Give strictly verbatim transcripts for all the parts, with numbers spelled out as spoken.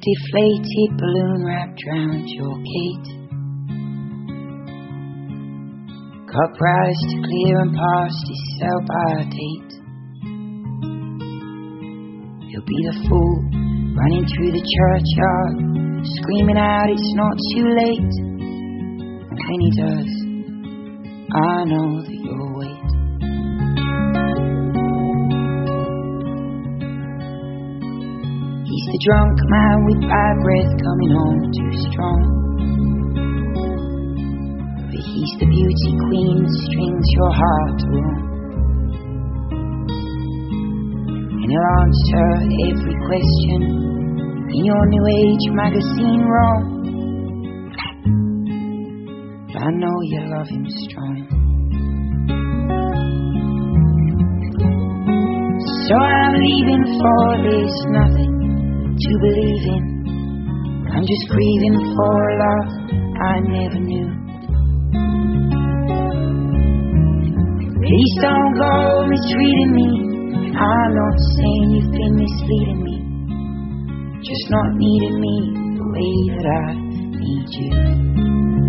deflated balloon wrapped round your gate. Got price to clear and past his sell-by date. He'll be the fool running through the churchyard, screaming out it's not too late. And when he does, I know that you'll wait. He's the drunk man with bad breath coming on too strong. But he's the beauty queen that strings your heart along. And he'll answer every question in your new age magazine wrong. But I know you love him strong. So I'm leaving for there's nothing to believe in. I'm just grieving for a love I never knew. Please don't go misreading me. I'm not saying you've been misleading me, just not needing me the way that I need you.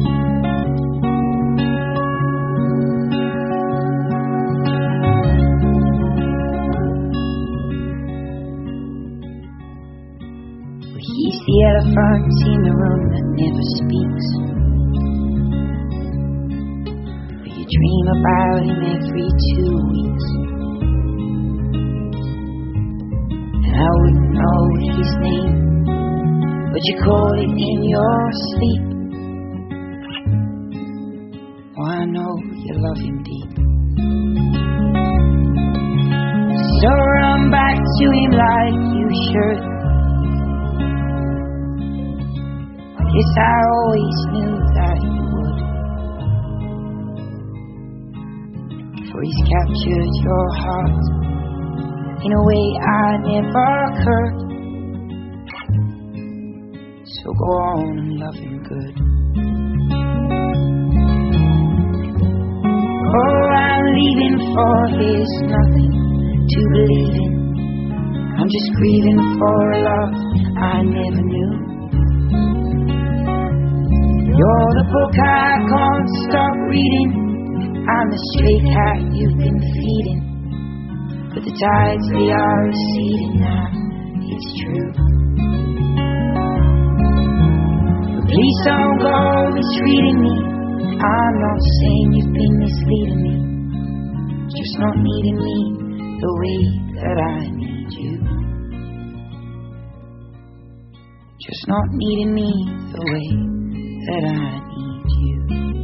He's the elephant in the room that never speaks, but you dream about him every two weeks. And I wouldn't know his name, but you call it in your sleep. Oh, I know you love him deep. So run back to him like you should. Yes, I always knew that you would, for he's captured your heart in a way I never could. So go on and love him good. Oh, I'm leaving for there's nothing to believe in. I'm just grieving for a love I never knew. You're the book I can't stop reading. I'm the stray cat you've been feeding. But the tides, they are receding now, it's true. But please don't go misreading me. I'm not saying you've been misleading me, just not needing me the way that I need you. Just not needing me the way that I need you.